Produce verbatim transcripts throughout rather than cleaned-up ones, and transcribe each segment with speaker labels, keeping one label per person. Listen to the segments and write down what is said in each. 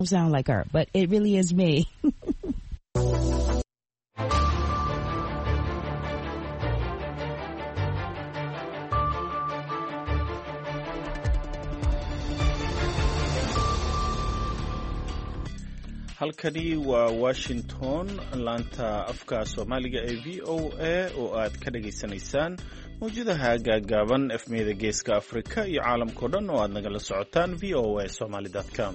Speaker 1: sound like her, but it really is me.
Speaker 2: halkani waa Washington, laanta afka Soomaaliga ee V O A oo aad ka dhageysanaysaan mawjadaha gaagaaban efmeeda geeska Afrika iyo caalamka dhan oo aad nagala socotaan v o a somali dot com.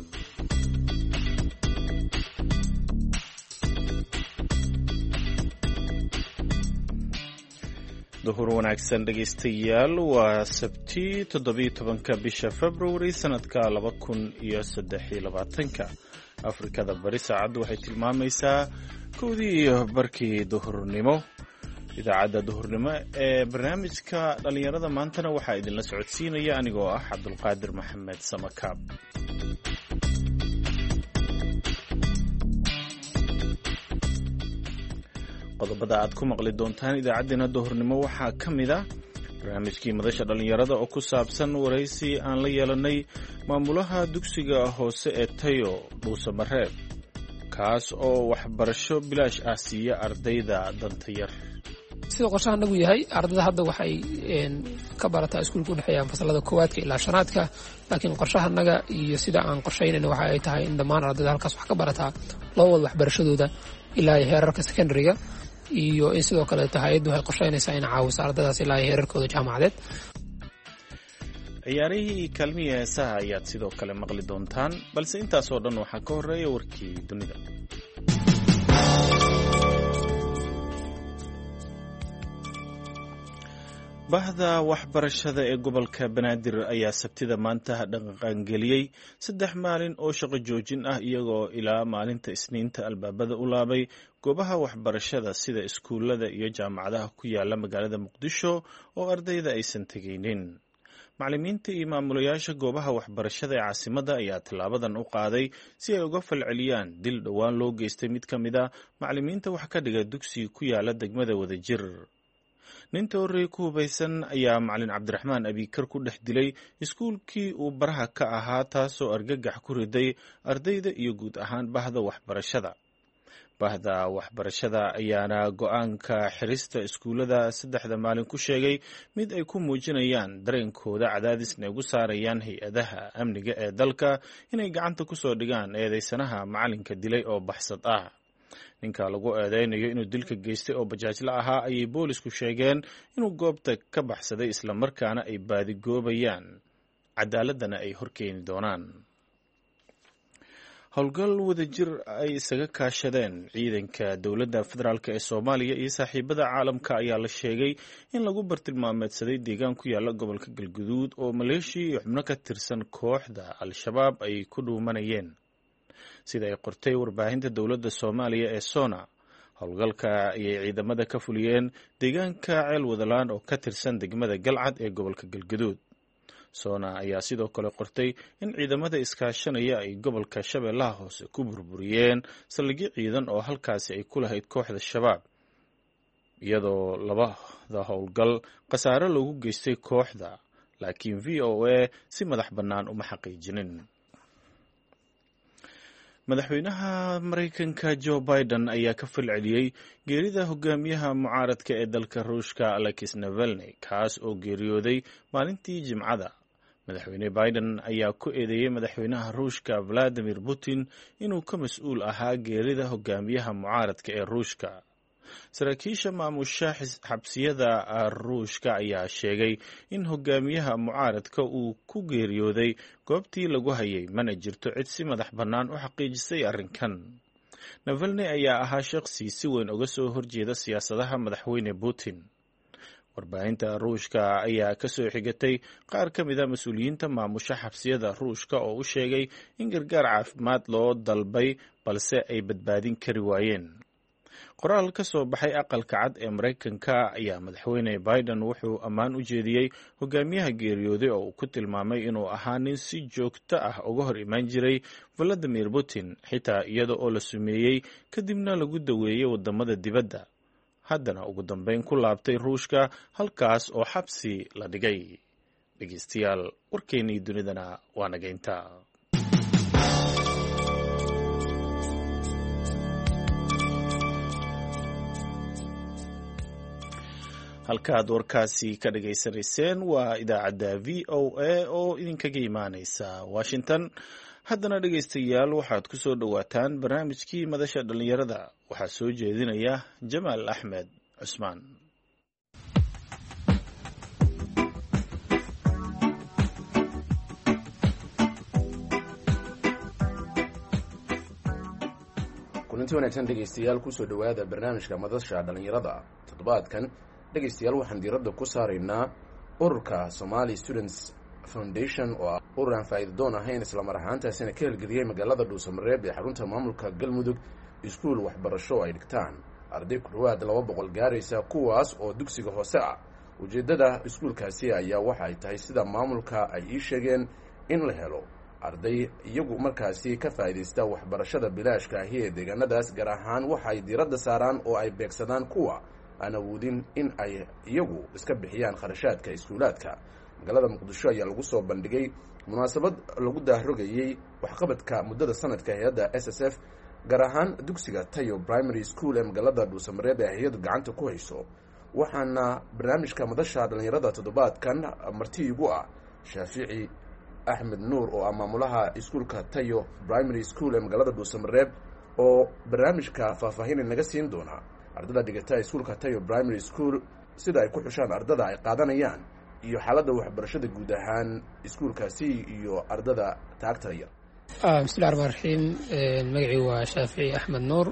Speaker 2: duhur wanaagsan dhegeystayaal, waa Sabti toddobiyo tobanka bisha February sanadka laba kun iyo saddex iyo labaatanka. Afrikada bari saacaddu waxay tilmaamaysaa kowdii iyo barkii duhurnimo. Idaacadda duhurnimo ee barnaamijka dhalinyarada maantana waxaa idinla socodsiinaya anigoo ah Cabdulqaadir Maxamed Samakaab. qodobada aad ku maqli doontaan idaacaddeenna duhurnimo waxaa ka mid ah barnaamijkii madasha dhalinyarada oo ku saabsan waraysi aan la yeelanay maamulaha dugsiga hoose ee Tayo Dhuuso Mareeb, kaas oo waxbarasho bilaash ah siiya ardayda danta yar.
Speaker 3: sida qorshaha anagu yahay, ardayda hadda waxay ka barataa iskuulka u dhexeeya fasalada koowaadka ilaa shanaadka, laakiin qorshaha anaga iyo sida aan qorshaynayna waxa ay tahay in dhammaan ardayda halkaas wax ka barataa loo wada waxbarashadooda ilaa heerarka secondary-ga, iyo in sidoo kale hay'addu waxay qorshaynaysaa in caawiso ardaydaas ilaa heerarkooda jaamacadeed.
Speaker 2: ciyaarihii kaalmiya heesaha ayaad sidoo kale maqli doontaan, balse intaasoo dhan waxaa ka horreeya warkii dunida. bahda waxbarashada ee gobolka Banaadir ayaa Sabtida maanta dhaqangeliyey saddex maalin oo shaqo joojin ah, iyagoo ilaa maalinta Isniinta albaabada u laabay goobaha waxbarashada sida iskuulada iyo jaamacadaha ku yaala magaalada Muqdisho oo ardayda aysan tegaynin. macallimiinta iyo maamulayaasha goobaha waxbarashada ee caasimadda ayaa tallaabadan u qaaday si ay uga falceliyaan dil dhowaan loo geystay mid ka mid a macallimiinta wax ka dhiga dugsiga ku yaala degmada Wadajir. ninta horey ku hubaysan ayaa macallin Cabdiraxmaan Abikar ku dhex dilay iskuulkii uu baraha ka ahaa, taasoo argagax ku riday ardayda iyo guud ahaan bahda waxbarashada. bahda waxbarashada ayaana go-aanka xirista iskuullada saddexda maalin ku sheegay mid ay ku muujinayaan dareenkooda cadaadisna ugu saarayaan hay-adaha amniga ee dalka inay gacanta ku soo dhigaan eedeysanaha macallinka dilay oo baxsad ah. ninka lagu eedeynayo inuu dilka geystay oo bajaajla ahaa ayay boolisku sheegeen inuu goobta ka baxsaday, islamarkaana ay baadigoobayaan cadaaladana ay horkeeni doonaan. howlgal wadajir ay isaga kaashadeen ciidanka dowladda federaalk ee Soomaaliya iyo saaxiibada caalamka ayaa la sheegay in lagu bartilmaameedsaday deegaan ku yaala gobolka Galguduud oo maleeshiya iyo xubno ka tirsan kooxda Al-Shabaab ay ku dhuumanayeen, sida ay qortay warbaahinta dowladda Soomaaliya ee Sona. howlgalka ayay ciidamada ka fuliyeen deegaanka Ceel Wadalaan oo ka tirsan degmada Galcad ee gobolka Galguduud. Sona ayaa sidoo kale qortay in ciidamada iskaashanaya ay gobolka Shabeellaha Hoose ku burburiyeen saldhigyo ciidan oo halkaasi ay ku lahayd kooxda Shabaab, iyadoo labada howlgal khasaare loogu geystay kooxda, laakiin V O A si madax bannaan uma xaqiijinin. madaxweynaha Mareykanka Joe Biden ayaa ka falceliyey geerida hogaamiyaha mucaaradka ee dalka Ruushka Alexei Navalny, kaas oo geeriyooday maalintii Jimcada. madaxweyne Biden ayaa ku eedeeyey madaxweynaha Ruushka Vladimir Putin inuu ka mas-uul ahaa geerida hogaamiyaha mucaaradka ee Ruushka. saraakiisha maamusha xabsiyada Ruushka ayaa sheegay in hogaamiyaha mucaaradka uu ku geeriyooday goobtii lagu hayay, mana jirto cid si madax bannaan u xaqiijisay arrinkan. Navalny ayaa ahaa shaqsi si weyn uga soo horjeeda siyaasadaha madaxweyne Putin. warbaahinta Ruushka ayaa ka soo xigatay qaar ka mid a mas-uuliyiinta maamusha xabsiyada Ruushka oo u sheegay in gargaar caafimaad loo dalbay balse ay badbaadin kari waayeen. qoraal ka soo baxay aqalka cad ee Mareykanka ayaa madaxweyne Biden wuxuu ammaan u jeediyey hogaamiyaha geeriyooday oo uu ku tilmaamay inuu ahaa nin si joogto ah uga hor imaan jiray Vladimir Putin, xitaa iyada oo la sumeeyey kadibna lagu daweeyey wadamada dibadda, haddana ugu dambeyn ku laabtay Ruushka, halkaas oo xabsi la dhigay. dhegeystayaal, warkeennii dunidana waa nageynta. halkaad warkaasi ka dhagaysanayseen waa idaacadda v o a oo idinkaga imaaneysa washington. haddana dhegaystayaal waxaad ku soo dhowaataan barnaamijkii madasha dhallinyarada. waxaa soo jeedinaya jamaal axmed cusmaan.
Speaker 4: kulanti wanaagsan dhegaystayaal kusoo dhowaada barnaamijka madasha dhallinyarada. toddobaadkan dhegaystayaal waxaan diiradda ku saaraynaa ururka Somali Students Foundation oo ah urur aan faa'iido doon ahayn isla mar ahaantaasina ka hirgeliyay magaalada Dhuusamareeb ee xarunta maamulka Galmudug iskuul waxbarasho ay dhigtaan arday ku dhawaad laba boqol gaaraysa kuwaas oo dugsiga hoose ah. ujeedada iskuulkaasi ayaa waxa ay tahay sida maamulka ay ii sheegeen in la helo arday iyagu markaasi ka faa'iideysta waxbarashada bilaashka ah ee deegaanadaas, gaar ahaan waxa ay diiradda saaraan oo ay beegsadaan kuwa aan awoodin in ay iyagu iska bixiyaan kharashaadka iskuulaadka. magaalada Muqdisho ayaa lagu soo bandhigay munaasabad lagu daahrogayay waxqabadka muddada sanadka hay'adda S S F, gaar ahaan dugsiga Tayo Primary School ee magaalada Dhuusamareeb ee hay'addu gacanta ku hayso. waxaana barnaamijka madasha dhallinyarada toddobaadkan marti igu ah Shaafici Axmed Nuur oo ah maamulaha iskuulka Tayo Primary School ee magaalada Dhuusamareeb oo barnaamijka faahfaahin naga siin doona ardayda dhigata iskuulka Tayo Primary School, sida ay ku xushaan ardada ay qaadanayaan iyo xaaladda waxbarashada guud ahaan iskuulkaasi iyo ardada taagta yar.
Speaker 3: bismillaahir rahmaanir rahiim. magacii waa Shaafici Axmed Nuur.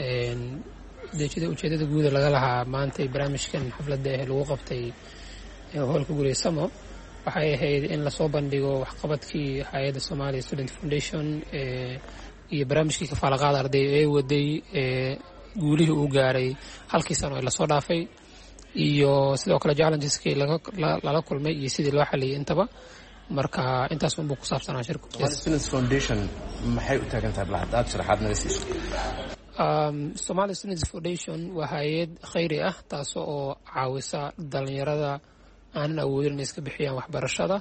Speaker 3: ujeedada ujeedada guud laga lahaa maanta barnaamijkan xafladda ee lagu qabtay hoolka guriga Samo waxay ahayd in la soo bandhigo waxqabadkii hay'adda Somali Student Foundation ee iyo barnaamijkii kafaalaqaad arday ee waday ee guulihii uu gaaray halkii sano ee la soo dhaafay iyo sidoo kale challengeski lala kulmay iyo sidii loo xaliyay intaba. marka intaas un buu ku saabsanaa shirku.
Speaker 4: Somali Student Foundation maxay u taagan tahay lahadaad sharaxaad naga siiso?
Speaker 3: um Somali Student Foundation waa hay'ad khayri ah taas oo caawisa dhalinyarada aan awoodin iska bixiyaan waxbarashada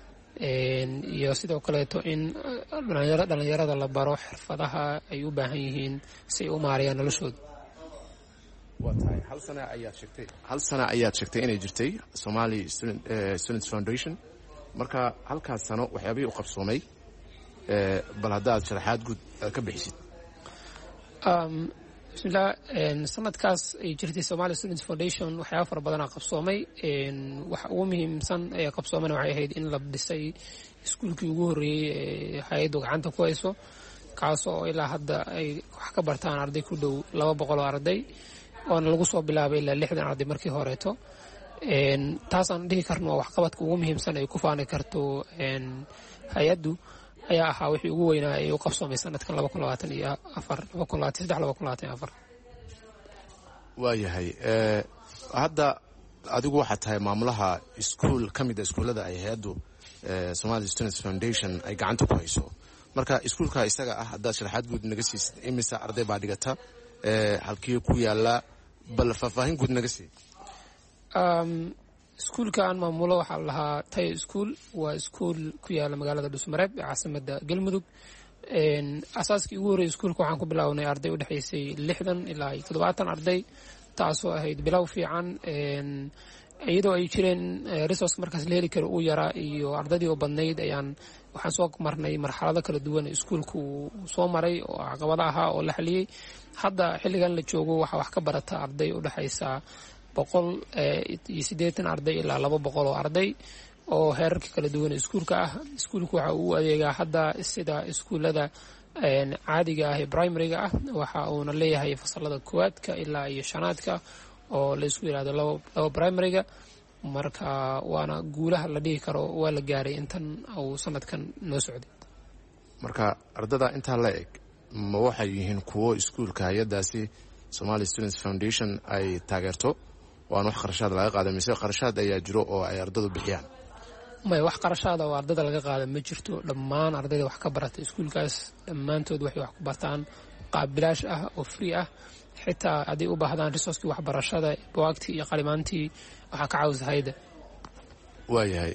Speaker 3: iyo sidoo kale to in dhalinyarada dhalinyarada la baro xirfadaha ay u baahan yihiin si ay u maareeyaan noloshooda.
Speaker 4: waa tahay hal sana ayaad sheegtay hal sana ayaad sheegtay inay jirtay Somali Student uh, Students Foundation. marka halkaas sano waxyaabihii u qabsoomay ee bal haddaad sharaxaad guud ka bixisid.
Speaker 3: um bismillah. sanadkaas ay jirtay Somali Students Foundation waxyaabo fara badan qabsoomay. waxa ugu muhiimsan ee qabsoomana waxay ahayd in la dhisay iskuulkii ugu horreeyay ee hay'addu gacanta ku hayso, kaas oo ilaa hadda ay wax ka bartaan arday ku dhow laba boqol oo arday oona lagu soo bilaabay ilaa lixdan arday markii horeeto. taasaan dhihi karno waa waxqabadka ugu muhiimsan ay ku faani karto hay-addu ayaa ahaa wixii ugu weynaa ee u qabsoomay sanadkan laba kun labaatan iyo afar laba kun labaatan saddex laba kun labaatan iyo afar.
Speaker 4: waayahay hadda adigu waxaad tahay maamulaha iskuul ka mid a iskuullada ay hay-addu Somali Students Foundation ay gacanta ku hayso. marka iskuulka isaga ah haddaad sharaxaad guud naga siisid imisa arday baa dhigata halkii ku yaala bal faahfaahin guud naga sii.
Speaker 3: um iskuulka aan maamulo waxaa la lahaa Tayo School. waa iskuul ku yaala magaalada Dhuusamareeb ee caasimadda Galmudug. asaaskii ugu horreeyay iskuulka waxaan ku bilownay arday u dhexaysay lixdan ilaa toddobaatan arday, taasoo ahayd bilow fiican iyadoo ay jireen resource markaas la heli karo uu yaraa iyo ardaydii oo badnayd. ayaan waxaan soo marnay marxalado kala duwan iskuulku soo maray oo caqabado ahaa oo la xaliyey. hadda xilligan la joogo waxaa wax ka barata arday u dhexaysa boqol iyo siddeetan arday ilaa laba boqol oo arday oo heerarka kala duwan iskuulka ah. iskuulku waxa uu adeegaa hadda sida iskuullada caadiga ah ee primary-ga ah. waxa uuna leeyahay fasalada koowaadka ilaa iyo shanaadka oo la isku yiraahdo laba primary-ga. marka waana guulaha la dhihi karo waa la gaaray intan uu sanadkan noo socday.
Speaker 4: marka ardada intaa la eg ma waxay yihiin kuwo iskuulka hay'adaasi Somali Students Foundation ay taageerto oo aan wax qarashaad laga qaadan mise qarashaad ayaa jiro oo ay ardadu bixiyaan?
Speaker 3: may wax qarashaad oo ardada laga qaadan ma jirto. dhammaan ardayda wax ka barata iskuulkaas dhammaantood waxay wax ku bartaan qaab bilaash ah oo free ah. xitaa haddii u baahdaan resourcekii waxbarashada buwaagtii iyo qalimaantii waxaa ka caawisa hay'adda.
Speaker 4: waayahay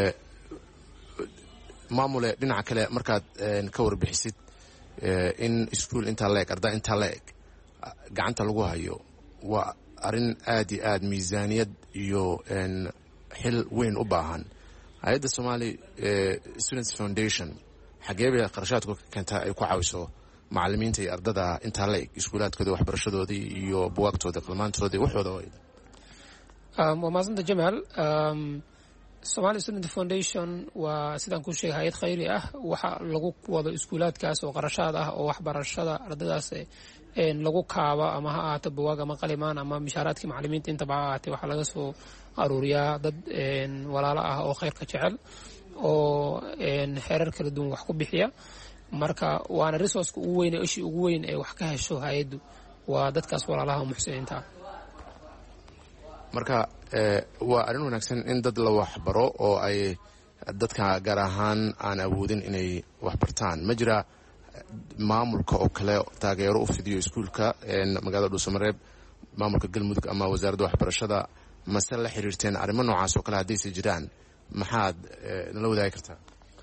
Speaker 4: maamule dhinaca kale markaad ka warbixisid in iskuul intaa la eg arday intaa la eg gacanta lagu hayo waa arrin aad iyo aad miisaaniyad iyo xil weyn u baahan. hay-adda Somali Students Foundation xagee bay qarashaadku ka keentaa ay ku caawiso macallimiinta iyo ardada inta la eg iskuulaadkooda waxbarashadoodii iyo buugaagtooda qalmaantoodii waxooda oo
Speaker 3: um waa maasanta Jamal. um Somali Student Foundation waa sidaan ku sheegay hay'ad khayri ah waxa lagu wado iskuulaadkaas oo qarashaad ah oo waxbarashada ardadaas een lagu kaaba ama ha ahaato buugaag ama qalimaan ama mishaaraadka macallimiinta inta baa ahaatay waxa laga soo aruuriyaa dad een walaalo ah oo khayrka jecel oo een heerar kala duwan wax ku bixiya. marka waana resource ugu weyn ee ishii ugu weyn ee wax ka hesho hay'addu waa dadkaas walaalaha muxsiniinta.
Speaker 4: marka waa arrin wanaagsan in dad la waxbaro oo ay dadka gaar ahaan aan awoodin inay waxbartaan. ma jira maamulka oo kale taageero u fidiyo iskuulka magaalada Dhuusamareeb, maamulka Galmudug ama wasaaradda waxbarashada mase la xiriirteen arrimo noocaas oo kale haddaysi jiraan maxaad nala wadaagi kartaa?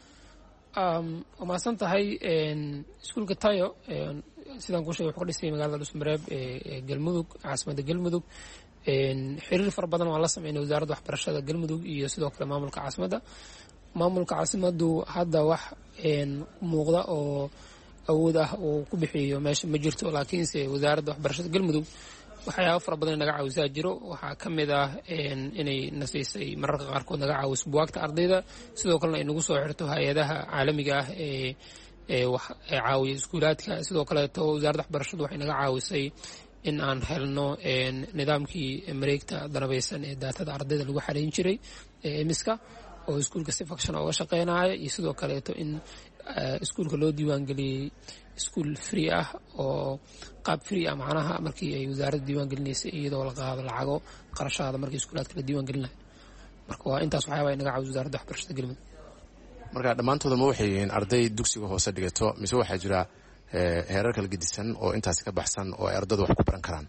Speaker 3: um maasan tahay iskuulka Tayo sidaan ku sheegay wuxuu ka dhisay magaalada Dhuusamareeb ee Galmudug, caasimadda Galmudug. xiriir fara badan waa la sameeyay wasaaradda waxbarashada Galmudug iyo sidoo kale maamulka caasimadda. maamulka caasimaddu hadda wax muuqda oo awood ah oo ku bixiyo meesha ma jirto, laakiinse wasaaradda waxbarashada Galmudug waxyaabo fara badan naga caawisaa jiro. waxaa ka mid ah inay nasiisay mararka qaarkood naga caawiso buugaagta ardayda, sidoo kalena ay nagu soo xirto hay-adaha caalamiga ah ee ee wax caawiya iskuulaadka. sidoo kaleeto wasaaradda waxbarashadu waxay naga caawisay in aan helno nidaamkii mareegta danabaysan ee daatada ardayda lagu xareyn jiray ee miska oo iskuulka si faction uga shaqeynaya, iyo sidoo kaleeto in iskuulka loo diiwaan geliyay iskuul free ah oo qaab free ah macnaha markii ay wasaaradda diiwaan gelinaysay iyadoo la qaado lacago qarashaada markii iskuulaadka la diiwaan gelinayo. marka waa intaas waxyaaba ay naga caawiso wasaaradda waxbarashada Galmudug.
Speaker 4: marka dhammaantooda ma waxay yihiin arday dugsiga hoose dhigato mise waxaa jira heerar kala gedisan oo intaas ka baxsan oo ay ardadu wax ku baran karaan?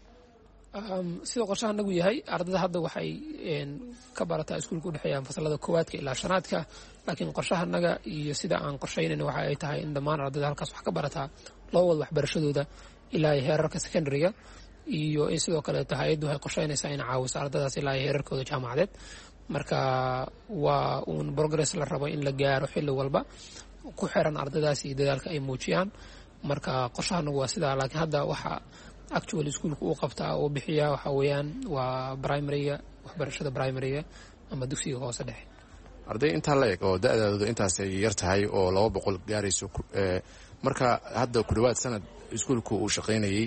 Speaker 3: sidoo qorshaha nagu yahay ardada hadda waxay ka barataa iskuulka u dhexeeya fasalada koowaadka ilaa shanaadka, laakiin qorshaha naga iyo sida aan qorshaynayna waxa ay tahay in dhammaan ardada halkaas wax ka barataa loo wado waxbarashadooda ilaa heerarka secondary-ga, iyo in sidoo kale hay'addu waxay qorshaynaysaa in caawiso ardadaas ilaa heerarkooda jaamacadeed. marka waa uun progress la rabo in la gaaro xilli walba ku xiran ardadaas iyo dadaalka ay muujiyaan. marka qorshahanagu waa sidaa, laakiin hadda waxa actual iskuulka uu qabtaa oo bixiya waxa weeyaan waa primary-ga, waxbarashada primary-ga ama dugsiga hoose dhexe.
Speaker 4: arday intaa la eg oo da'doodu intaas ay yar tahay oo laba boqol gaarayso, marka hadda ku dhawaad sanad iskuulku uu shaqaynayay,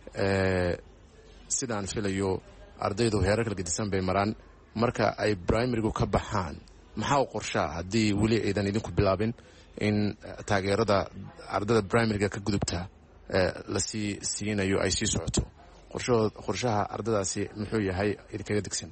Speaker 4: sidaan filayo ardaydu heerar kala gedisan bay maraan. marka ay primary-gu ka baxaan maxaa u qorshaa haddii weli aydan idinku bilaabin in taageerada ardada primary-ga ka gudubta lasii siinayo ay sii socoto? qorshaha ardadaasi muxuu yahay idinkaga degsan?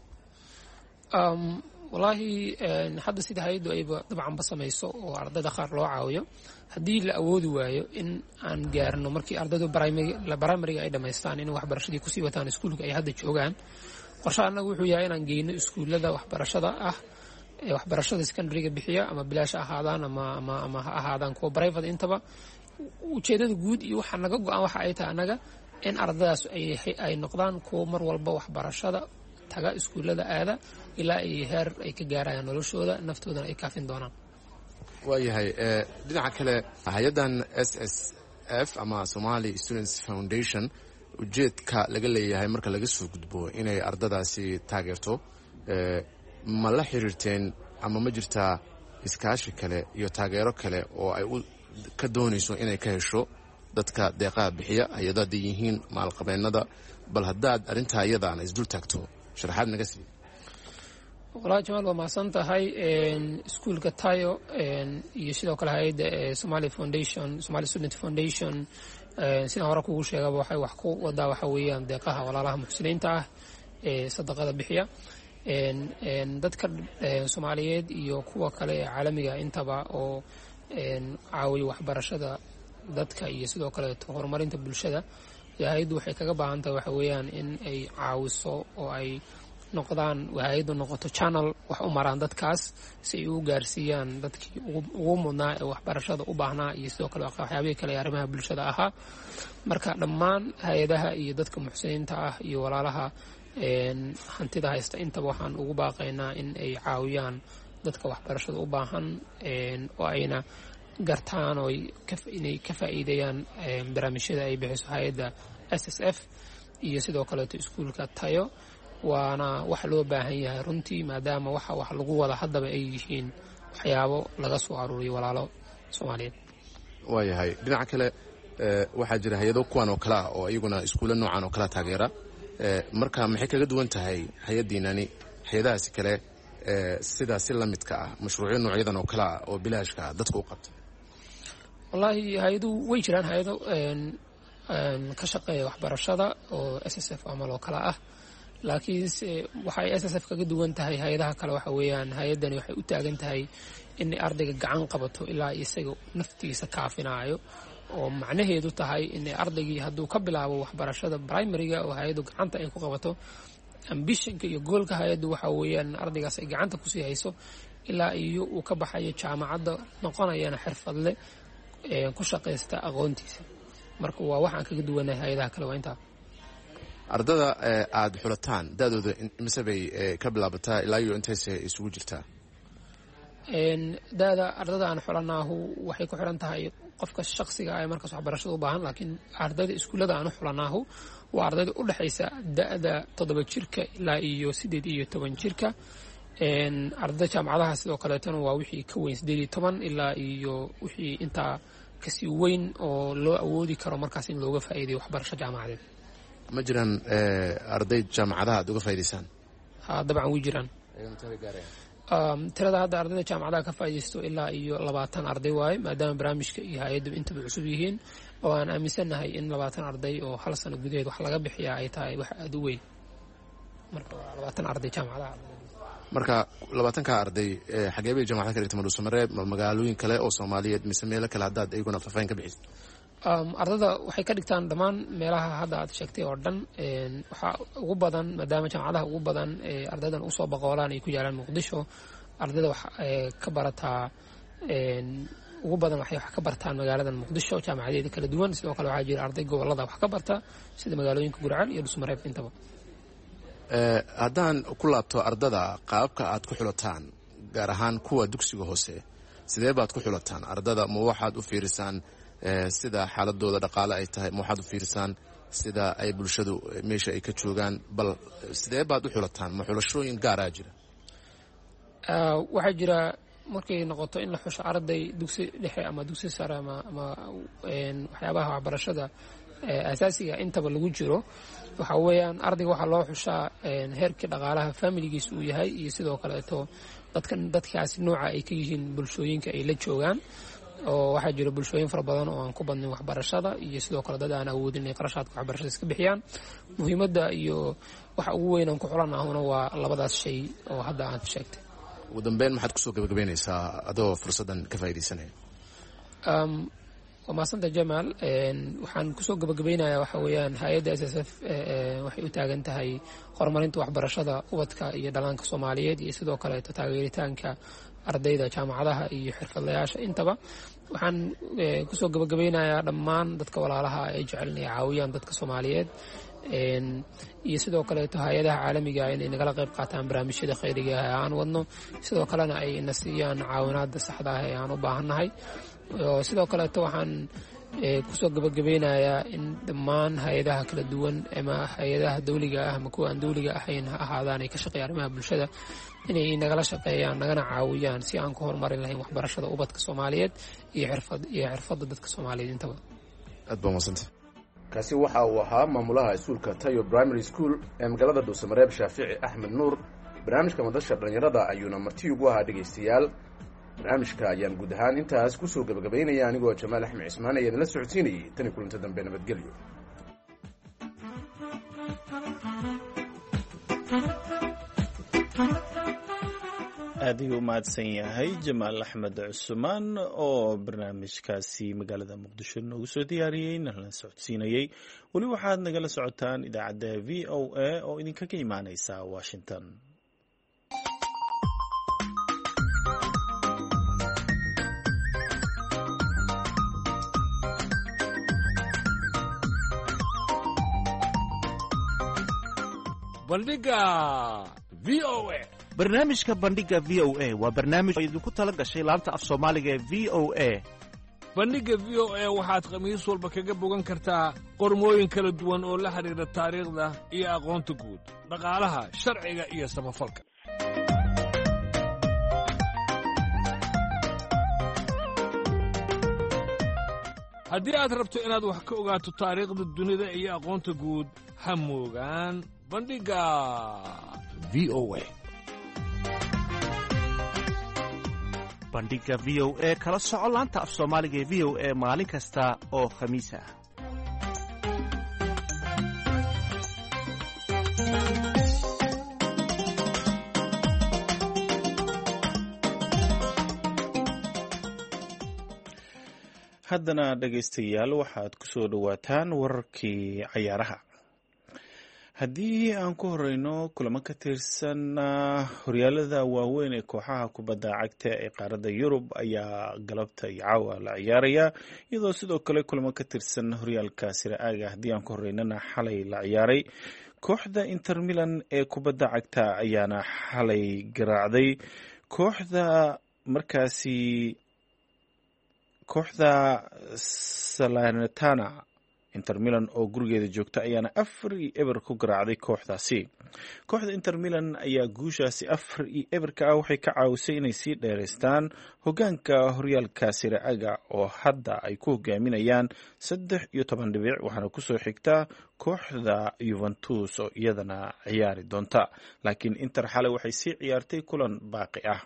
Speaker 3: wallaahi hadda sida hay-addu ayba dabcanba samayso oo ardada qaar loo caawiyo, haddii la awoodi waayo in aan gaarno markii ardaydu primary-ga ay dhammaystaan in waxbarashadii kusii wataan iskuulka ay hadda joogaan. qorshaha annagu wuxuu yahay inaan geyno iskuullada waxbarashada ah ee waxbarashada secondary-ga bixiya ama bilaash ahaadaan ama ama ama ha ahaadaan kuwa private intaba. ujeedada guud iyo waxa naga go'an waxa ay tahay annaga in ardadaas ay ay noqdaan kuwa mar walba waxbarashada taga iskuullada aada ilaa ay heer ay ka gaarayaan noloshooda, naftoodana ay kaafin doonaan.
Speaker 4: waayahay dhinaca kale hay-addan S S F ama Somali Students Foundation ujeedka laga leeyahay marka laga soo gudbo inay ardadaasi taageerto, ma la xiriirteen ama ma jirtaa iskaashi kale iyo taageero kale oo ay ka doonayso inay ka hesho dadka deeqaha bixiya hay-adaada yihiin maalqabeennada? bal haddaad arrintaa iyadaana isdul taagto sharaxaad naga sii.
Speaker 3: walahi Jamaal waa mahadsan tahay. iskuulka Tayo iyo sidoo kale hay-adda Somali Foundation, Somali Student Foundation, sidaan hore kugu sheegaba waxay wax ku wadaa waxa weeyaan deeqaha walaalaha muxsiniinta ah ee sadaqada bixiya. dadka Soomaaliyeed iyo kuwa kale ee caalamiga intaba oo caawiya waxbarashada dadka iyo sidoo kale horumarinta bulshada. hay-addu waxay kaga baahan tahay waxa weeyaan in ay caawiso oo ay noqdaan hay-addu noqoto channel wax u maraan dadkaas si ay u gaarsiiyaan dadkii ugu mudnaa ee waxbarashada u baahnaa iyo sidoo kale waxyaabihii kale ee arrimaha bulshada ahaa. marka dhammaan hay-adaha iyo dadka muxsiniinta ah iyo walaalaha hantida haysta intaba waxaan ugu baaqaynaa in ay caawiyaan dadka waxbarashada u baahan oo ayna gartaan oo inay ka faa'iideeyaan barnaamijyada ay bixiso hay-adda s s f iyo sidoo kaleeto iskuulka tayo waana wax loo baahan yahay runtii maadaama waxa wax lagu wada haddaba ay yihiin waxyaabo laga soo aruuriyo walaalo soomaaliyeed.
Speaker 4: waayahay dhinaca kale waxaa jira hay-ado kuwan oo kale ah oo iyaguna iskuulla noocan oo kala taageera marka maxay kaga duwan tahay hay-addiinani hay-adahaasi kale sidaa si la midka ah mashruucyo noocyadan oo kale ah oo bilaashka dadka u qabta?
Speaker 3: wallaahi hay-adu way jiraan hay-ado ka shaqeeya waxbarashada oo s s f amal oo kale ah laakiinse waxay s s f kaga duwan tahay hay-adaha kale waxa weeyaan hay-addani waxay u taagan tahay inay ardayga gacan qabato ilaa isaga naftiisa kaafinaayo oo macnaheedu tahay inay ardaygii hadduu ka bilaabo waxbarashada primariga oo hay-addu gacanta ay ku qabato ambishonka iyo goolka hay-addu waxa weeyaan ardaygaas ay gacanta kusii hayso ilaa iyo uu ka baxayo jaamacadda noqonayana xirfadle ku shaqaysta aqoontiisa. marka waa waxaan kaga duwanahay hay-adaha kale waa intaa.
Speaker 4: ardada aada xulataan da-dooda mise bay ka bilaabataa ilaa iyo intayse isugu jirtaa?
Speaker 3: da-da ardada aan xulanaahu waxay ku xiran tahay qofka shaksiga ah ee markaas waxbarashada u baahan laakiin ardayda iskuullada aan u xulanaahu waa ardayda u dhexaysa da-da toddoba jirka ilaa iyo siddeed iyo toban jirka. ardayda jaamacadaha sidoo kaleetana waa wixii ka weyn siddeed iyo toban ilaa iyo wixii intaa kasii weyn oo loo awoodi karo markaas in looga faa'iidayo waxbarasho jaamacadeed.
Speaker 4: ma jiraan arday jaamacadaha aad uga faa'idaysaan?
Speaker 3: ha dabcan way jiraan. tirada hadda ardayda jaamacadaha ka faa'iidaysto ilaa iyo labaatan arday waaye maadaama barnaamijka iyo hay-addu intaba cusub yihiin oo aan aaminsannahay in labaatan arday oo hal sano gudaheed wax laga bixiyaa ay tahay wax aada u weyn. marka waa labaatan arday jaamacadaha.
Speaker 4: marka labaatanka arday xagee bay jaamacada ka dhigta madhuusamareeb ma magaalooyin kale oo soomaaliyeed mise meelo kale haddaad iyaguna faahfaahin ka bixisa?
Speaker 3: ardada waxay ka dhigtaan dhammaan meelaha hadda aad sheegtay oo dhan. waxaa ugu badan maadaama jaamacadaha ugu badan ardaydan usoo boqoolaan ay ku yaalaan muqdisho ardayda wax ka barataa ugu badan waxay wax ka bartaan magaaladan muqdisho jaamacadeeda kala duwan. sidoo kale waxaa jira arday gobolada wax ka barta sida magaalooyinka gurceel iyo dhuusmareeb intaba.
Speaker 4: haddaan ku laabto ardada qaababka aad ku xulataan gaar ahaan kuwa dugsiga hoose sidee baad ku xulataan ardada? ma waxaad u fiirisaan sida xaaladooda dhaqaale ay tahay? ma waxaad u fiirisaan sida ay bulshadu meesha ay ka joogaan? bal sidee baad u xulataan? ma xulashooyin gaaraa jira?
Speaker 3: waxaa jira markay noqoto in la xusho arday dugsi dhexe ama dugsi sare ama waxyaabaha waxbarashada asaasiga intaba lagu jiro waxa weeyaan ardayga waxaa loo xushaa heerkii dhaqaalaha familigiis uu yahay iyo sidoo kaleeto dadkan dadkaasi nooca ay ka yihiin bulshooyinka ay la joogaan. oo waxaa jira bulshooyin fara badan oo aan ku badnin waxbarashada iyo sidoo kale dad aan awoodin inay qarashaadka waxbarashada iska bixiyaan. muhiimadda iyo waxa ugu weyn aan ku xulanahuna waa labadaas shay oo hadda aad sheegtay.
Speaker 4: ugu dambeyn maxaad kusoo gabagabeynaysaa adoo fursaddan ka faa'iidaysanaya?
Speaker 3: waa mahadsanta jamaal. waxaan kusoo gabagabeynayaa waxa weeyaan hay-adda s s f waxay u taagan tahay horumarinta waxbarashada ubadka iyo dhallaanka soomaaliyeed iyo sidoo kaleeto taageeritaanka ardayda jaamacadaha iyo xirfadlayaasha intaba. waxaan kusoo gabagabeynayaa dhammaan dadka walaalaha ay jecel inay caawiyaan dadka soomaaliyeed iyo sidoo kaleeto hay-adaha caalamiga inay nagala qayb qaataan barnaamijyada khayriga ah ee aan wadno sidoo kalena ay na siiyaan caawinaada saxda ah ee aan u baahannahay. sidoo kaleeto waxaan kusoo gabagabeynayaa in dhammaan hay-adaha kala duwan ama hay-adaha dawliga ah ama kuwa aan dawliga ahayn ha ahaadaan ay ka shaqeeya arrimaha bulshada inay nagala shaqeeyaan nagana caawiyaan si aan ku horumarin lahayn waxbarashada ubadka soomaaliyeed iyo xirfad iyo xirfadda dadka soomaaliyeed intaba.
Speaker 4: aad baa mahadsanta.
Speaker 5: kaasi waxa uu ahaa maamulaha iskuulka tayo primary school ee magaalada dhuusamareeb shaafici axmed nuur. barnaamijka madasha dhallinyarada ayuuna marti ugu ahaa dhegaystayaal. barnaamijka ayaan guud ahaan intaas kusoo gabagabaynaya anigoo jamaal axmed cismaan ayaan la socodsiinayay tani kulanti dambe nabadgelyo.
Speaker 2: aad ayuu u mahadsan yahay jamaal axmed cusmaan oo barnaamijkaasi magaalada muqdisho noogu soo diyaariyey nala socodsiinayey. weli waxaad nagala socotaan idaacadda v o a oo idinkaga imaaneysa washington.
Speaker 6: bandhiga v o a
Speaker 7: barnaamijka bandhiga v o a waa barnaamij oo idinku tala gashay laanta af soomaaliga ee v o a
Speaker 6: bandhigga v o a waxaad khamiis walba kaga bogan kartaa qormooyin kala duwan oo la xidhiidha taariikhda iyo aqoonta guud dhaqaalaha sharciga iyo samafalka haddii aad rabto inaad wax ka ogaato taariikhda dunida iyo aqoonta guud ha moogaan bandhigga v o a
Speaker 7: bandhiga v o a kala soco laanta af soomaaliga ee v o a maalin kasta oo khamiis ah
Speaker 2: haddana dhegaystayaal waxaad ku soo dhowaataan wararkii cayaaraha haddii aan ku horeyno kulamo ka tirsan horyaalada waaweyn ee kooxaha kubadda cagta ee qaaradda yurub ayaa galabta iyo caawa la ciyaaraya iyadoo sidoo kale kulamo ka tirsan horyaalka sire aaga haddii aan ku horeynana xalay la ciyaaray kooxda inter milan ee kubadda cagta ayaana xalay garaacday kooxda markaasi kooxda Salernitana Inter Milan oo gurigeeda joogta ayaana afar iyo eber ku garaacday kooxdaasi kooxda Inter Milan ayaa guushaasi afar iyo eberka ah waxay ka caawisay inay sii dheereystaan hogaanka horyaalka Serie A oo hadda ay ku hogaaminayaan saddex iyo toban dhibic waxaana kusoo xigta kooxda Juventus oo iyadana ciyaari doonta laakiin Inter xalay waxay sii ciyaartay kulan baaqi ah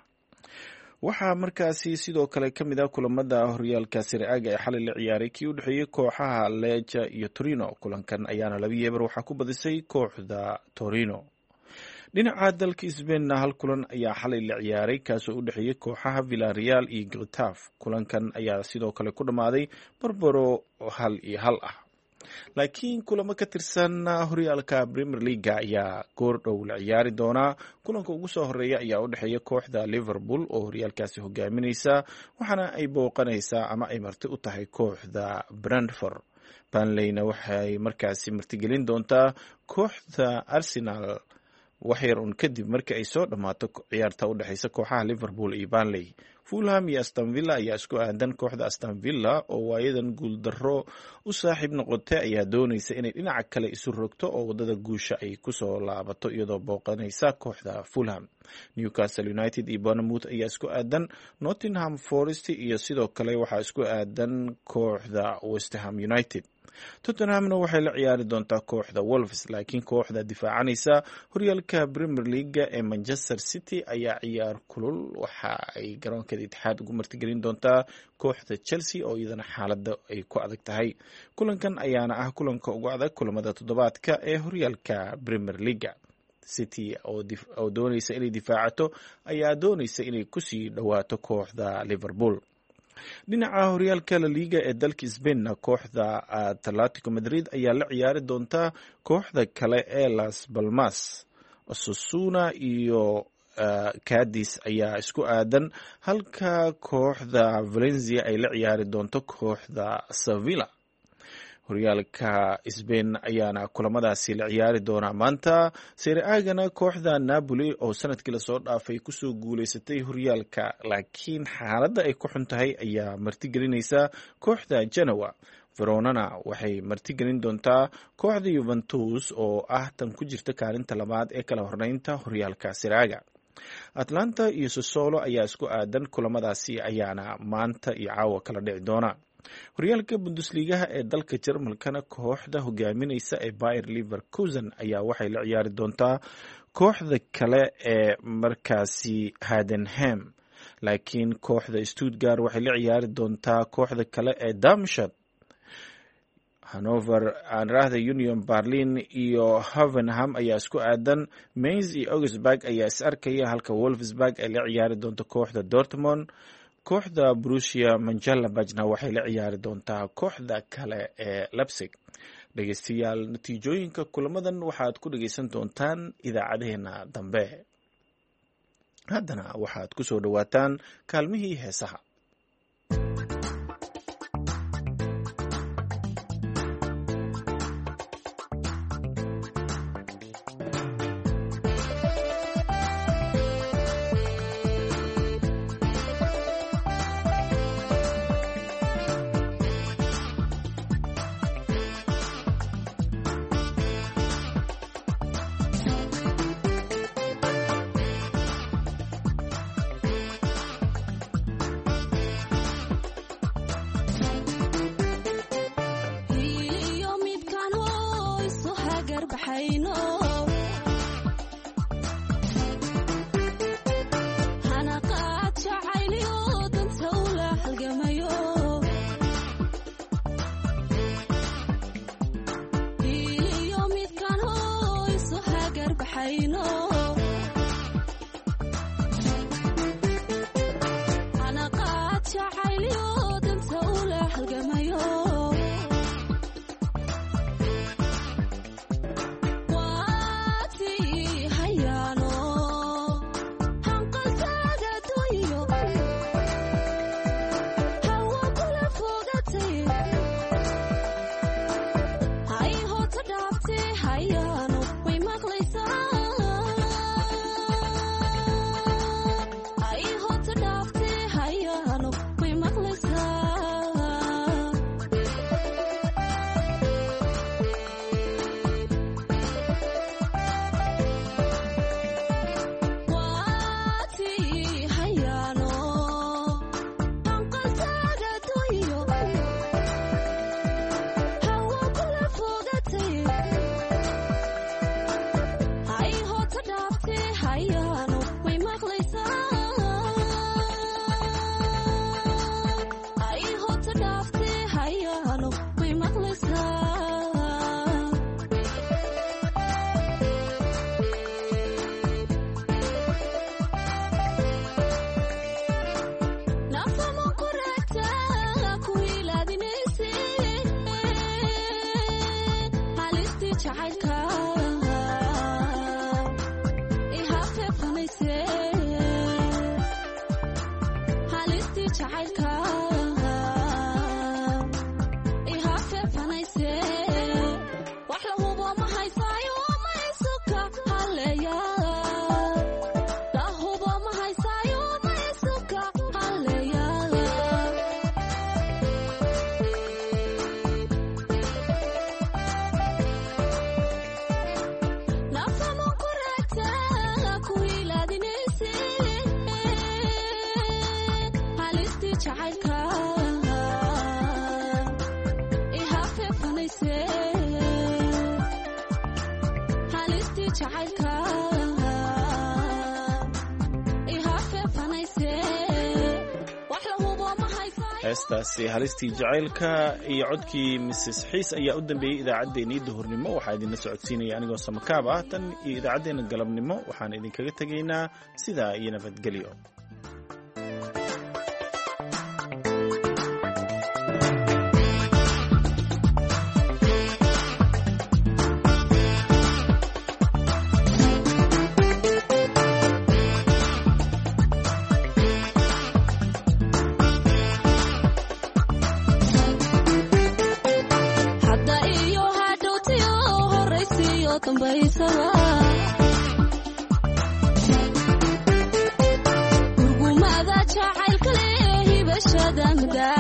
Speaker 2: waxaa markaasi sidoo kale ka mid ah kulamada horyaalka Serie A ee xalay la ciyaaray kii u dhexeeyay kooxaha Lecce iyo Torino kulankan ayaana laba eber waxaa ku badisay kooxda Torino dhinaca dalka Spain hal kulan ayaa xalay la ciyaaray kaasoo u dhexeeyay kooxaha Villarreal iyo Getafe kulankan ayaa sidoo kale ku dhamaaday barbaro hal iyo hal ah laakiin kulamo ka tirsan horyaalka Premier League ayaa goor dhow la ciyaari doona kulanka ugu soo horeeya ayaa u dhexeeya kooxda Liverpool oo horyaalkaasi hogaaminaysa waxaana ay booqanaysaa ama ay marti u tahay kooxda Brentford Burnleyna waxay markaasi martigelin doontaa kooxda Arsenal waxyar un kadib markii ay soo dhamaato ciyaarta u dhaxaysa kooxaha Liverpool iyo Burnley Fulham iyo Aston Villa ayaa isku aadan kooxda Aston Villa oo waayadan guul darro u saaxiib noqotay ayaa doonaysa inay dhinaca kale isu rogto oo wadada guusha ay ku soo laabato iyadoo booqanaysa kooxda Fulham Newcastle United iyo Bournemouth ayaa isku aadan Nottingham Forest iyo sidoo kale waxaa isku aadan kooxda West Ham United Tottenhamna waxay la ciyaari doontaa kooxda Wolves laakiin kooxda difaacanaysa horyaalka Premier League ee Manchester City ayaa ciyaar kulul waxa ay garoonkeeda Itixaad ugu martigelin doontaa kooxda Chelsea oo iyadana xaaladda ay ku adag tahay kulankan ayaana ah kulanka ugu adag kulamada toddobaadka ee horyaalka Premier League City oo doonaysa inay difaacato ayaa doonaysa inay ku sii dhawaato kooxda Liverpool dhinaca horyaalka La Liga ee dalka Spain kooxda Atletico Madrid ayaa la ciyaari doonta kooxda kale ee Las Palmas Osasuna iyo uh, Cadiz ayaa isku aadan halka kooxda Valencia ay la ciyaari doonto kooxda Sevilla horyaalka Spain ayaana kulamadaasi la ciyaari doona maanta Serie A-gana kooxda Napoli oo sanadkii la soo dhaafay ku soo guuleysatay horyaalka laakiin xaaladda ay ku xun tahay ayaa martigelinaysa kooxda Genoa Veronana waxay martigelin doontaa kooxda Juventus oo ah tan ku jirta kaalinta labaad ee kala horreynta horyaalka Serie A Atlanta iyo Sassuolo ayaa isku aadan kulamadaasi ayaana maanta iyo caawa kala dhici doona horyaalka Bundesliga ee dalka Jarmalkana kooxda hogaaminaysa ee Bayer Leverkusen ayaa waxay la ciyaari doontaa kooxda kale ee markaasi Heidenheim laakiin kooxda Stuttgart waxay la ciyaari doontaa kooxda kale ee Darmstadt Hannover Anrahda Union Berlin iyo Hoffenheim ayaa isku aadan Mainz iyo Augsburg ayaa is arkaya halka Wolfsburg ay la ciyaari doonto kooxda Dortmund kooxda Borussia Mönchengladbachna waxay la ciyaari doontaa kooxda kale ee Leipzig dhageystayaal natiijooyinka kulamadan waxaad ku dhageysan doontaan idaacadeena dambe haddana waxaad ku soo dhawaataan kaalmihii heesaha
Speaker 8: baxayno hanaqaad jacayliyo danta ula halgamayo iliyo midkan hoo isu hagar baxayno hanaqaad jacayliyo danta ula halgamayo
Speaker 2: heestaasi halistii jacaylka iyo codkii misses xiis ayaa u dambeeyey idaacaddeenii duhurnimo waxaa idinla socodsiinaya anigoo samakaab ah tan iyo idaacaddeenna galabnimo waxaan idinkaga tegaynaa sidaa iyo nabadgelyo
Speaker 8: urgumada jacaylka leh hibashada